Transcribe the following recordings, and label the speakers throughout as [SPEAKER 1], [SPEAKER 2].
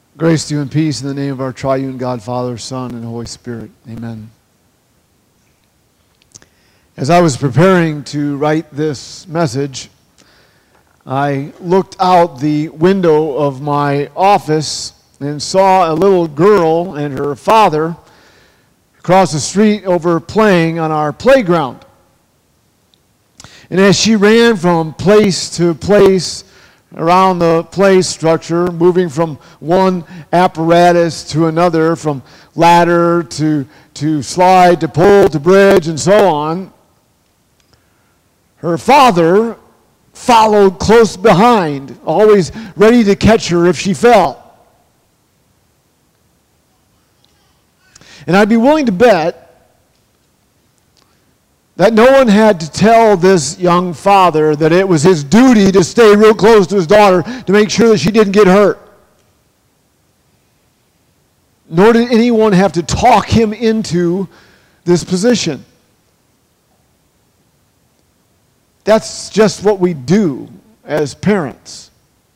[SPEAKER 1] Grace to you and peace in the name of our triune God, Father, Son, and Holy Spirit. Amen. As I was preparing to write this message, I looked out the window of my office and saw a little girl and her father across the street over playing on our playground. And as she ran from place to place around the play structure, moving from one apparatus to another, from ladder to slide to pole to bridge and so on, her father followed close behind, always ready to catch her if she fell. And I'd be willing to bet that no one had to tell this young father that it was his duty to stay real close to his daughter to make sure that she didn't get hurt. Nor did anyone have to talk him into this position. That's just what we do as parents.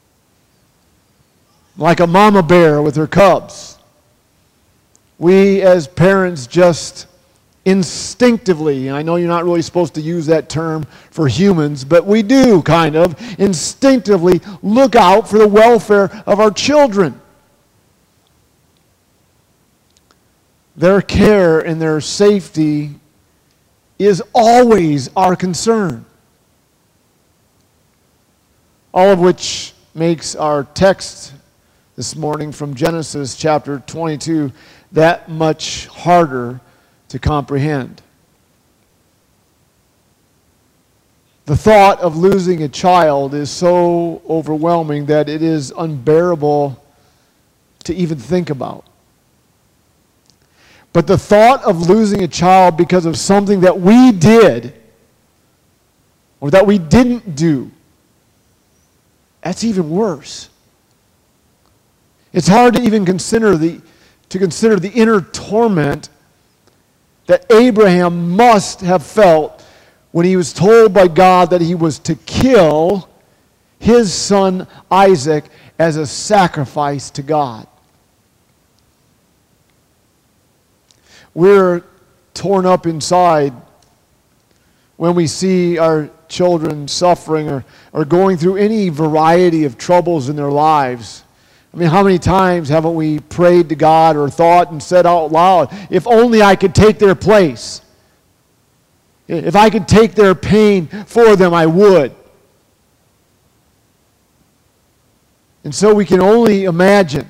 [SPEAKER 1] Like a mama bear with her cubs. We as parents just instinctively, and I know you're not really supposed to use that term for humans, but we do kind of instinctively look out for the welfare of our children. Their care and their safety is always our concern. All of which makes our text this morning from Genesis chapter 22 that much harder to comprehend. The thought of losing a child is so overwhelming that it is unbearable to even think about. But the thought of losing a child because of something that we did or that we didn't do, that's even worse. It's hard to even consider the inner torment that Abraham must have felt when he was told by God that he was to kill his son Isaac as a sacrifice to God. We're torn up inside when we see our children suffering or going through any variety of troubles in their lives. I mean, how many times haven't we prayed to God or thought and said out loud, if only I could take their place. If I could take their pain for them, I would. And so we can only imagine.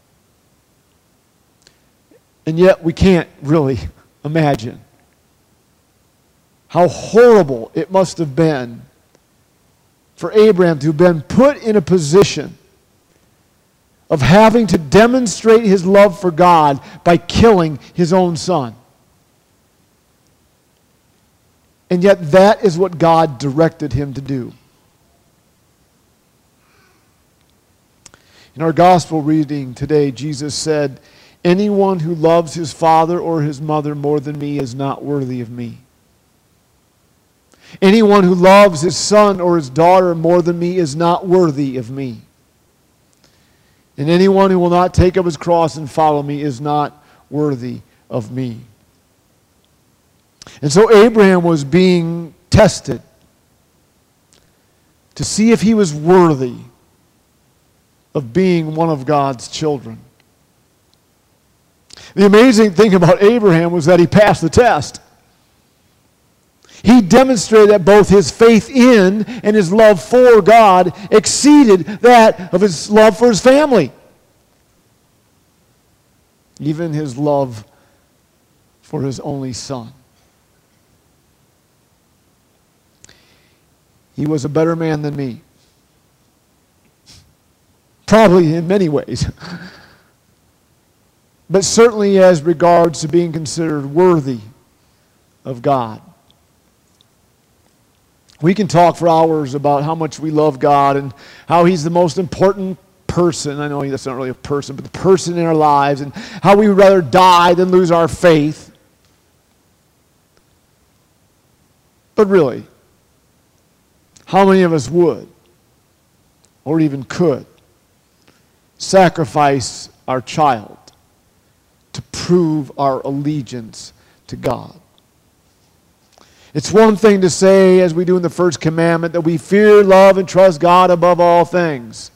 [SPEAKER 1] And yet we can't really imagine how horrible it must have been for Abraham to have been put in a position of having to demonstrate his love for God by killing his own son. And yet that is what God directed him to do. In our gospel reading today, Jesus said, "Anyone who loves his father or his mother more than me is not worthy of me. Anyone who loves his son or his daughter more than me is not worthy of me. And anyone who will not take up his cross and follow me is not worthy of me." And so Abraham was being tested to see if he was worthy of being one of God's children. The amazing thing about Abraham was that he passed the test. He demonstrated that both his faith in and his love for God exceeded that of his love for his family. Even his love for his only son. He was a better man than me. Probably in many ways. But certainly as regards to being considered worthy of God. We can talk for hours about how much we love God and how he's the most important person. I know that's not really a person, but the person in our lives, and how we would rather die than lose our faith. But really, how many of us would, or even could, sacrifice our child to prove our allegiance to God. It's one thing to say, as we do in the first commandment, that we fear, love, and trust God above all things.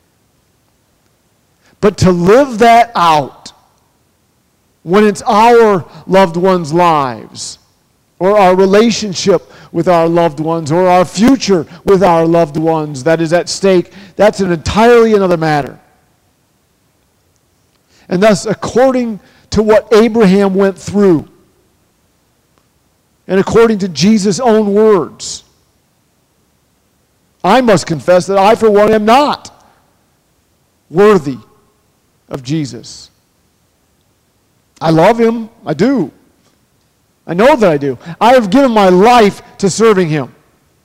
[SPEAKER 1] But to live that out when it's our loved ones' lives, or our relationship with our loved ones, or our future with our loved ones that is at stake, that's an entirely another matter. And thus, according to what Abraham went through, and according to Jesus' own words, I must confess that I, for one, am not worthy of Jesus. I love him. I do. I know that I do. I have given my life to serving him.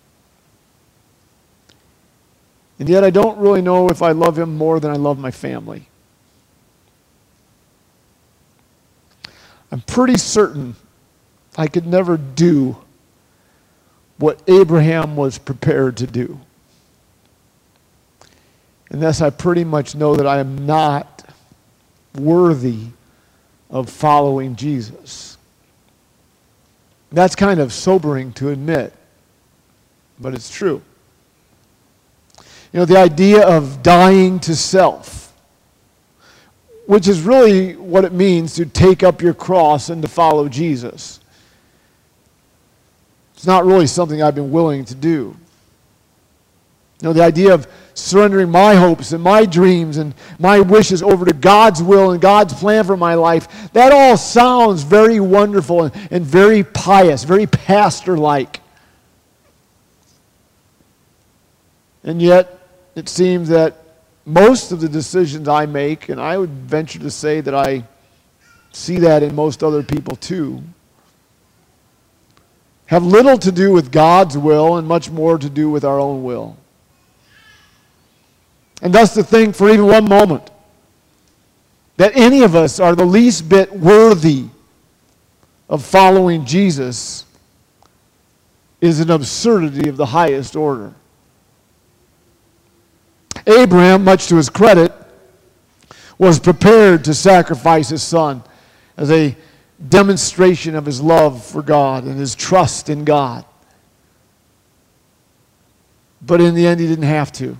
[SPEAKER 1] And yet I don't really know if I love him more than I love my family. I'm pretty certain I could never do what Abraham was prepared to do. And thus I pretty much know that I am not worthy of following Jesus. That's kind of sobering to admit, but it's true. You know, the idea of dying to self, which is really what it means to take up your cross and to follow Jesus. It's not really something I've been willing to do. You know, the idea of surrendering my hopes and my dreams and my wishes over to God's will and God's plan for my life, that all sounds very wonderful and very pious, very pastor-like. And yet, it seems that most of the decisions I make, and I would venture to say that I see that in most other people too, have little to do with God's will and much more to do with our own will. And thus to think for even one moment that any of us are the least bit worthy of following Jesus is an absurdity of the highest order. Abraham, much to his credit, was prepared to sacrifice his son as a demonstration of his love for God and his trust in God. But in the end, he didn't have to.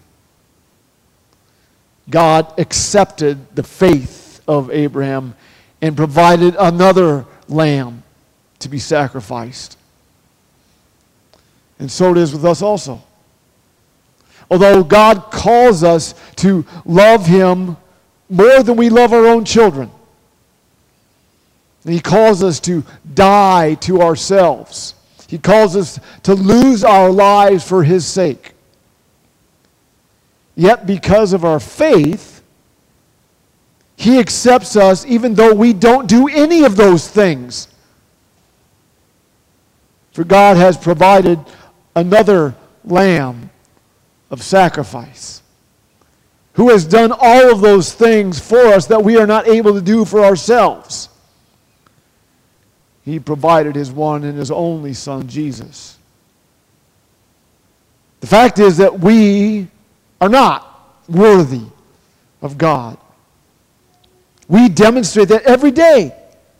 [SPEAKER 1] God accepted the faith of Abraham and provided another lamb to be sacrificed. And so it is with us also. Although God calls us to love him more than we love our own children, and he calls us to die to ourselves. He calls us to lose our lives for his sake. Yet because of our faith, he accepts us even though we don't do any of those things. For God has provided another lamb of sacrifice, who has done all of those things for us that we are not able to do for ourselves. He provided his one and his only Son, Jesus. The fact is that we are not worthy of God. We demonstrate that every day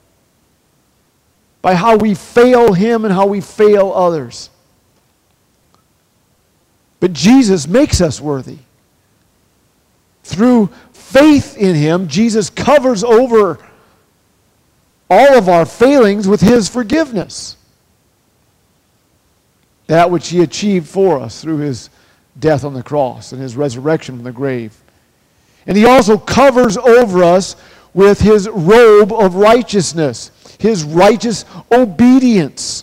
[SPEAKER 1] by how we fail him and how we fail others. But Jesus makes us worthy. Through faith in him, Jesus covers over all of our failings with his forgiveness. That which he achieved for us through his death on the cross and his resurrection from the grave. And he also covers over us with his robe of righteousness, his righteous obedience.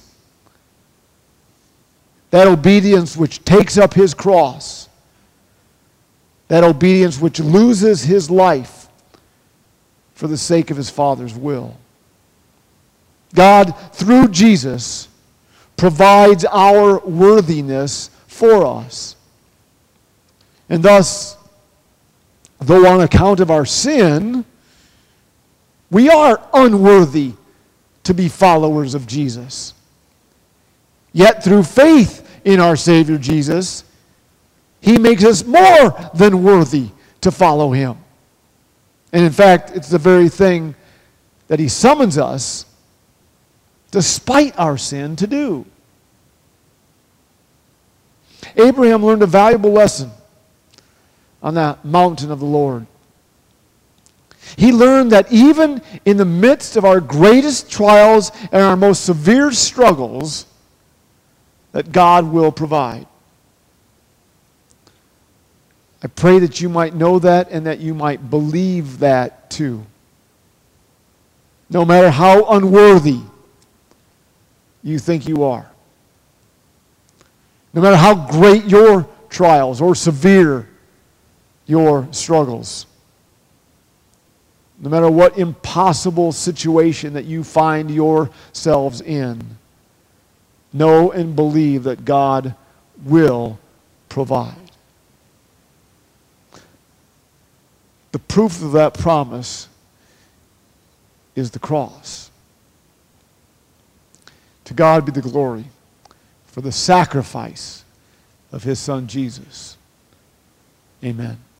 [SPEAKER 1] That obedience which takes up his cross. That obedience which loses his life for the sake of his Father's will. God, through Jesus, provides our worthiness for us. And thus, though on account of our sin, we are unworthy to be followers of Jesus. Yet through faith in our Savior Jesus, he makes us more than worthy to follow him. And in fact, it's the very thing that he summons us, despite our sin, to do. Abraham learned a valuable lesson on that mountain of the Lord. He learned that even in the midst of our greatest trials and our most severe struggles, that God will provide. I pray that you might know that and that you might believe that too. No matter how unworthy you think you are. No matter how great your trials or severe your struggles. No matter what impossible situation that you find yourselves in, know and believe that God will provide. The proof of that promise is the cross. To God be the glory for the sacrifice of his Son Jesus. Amen.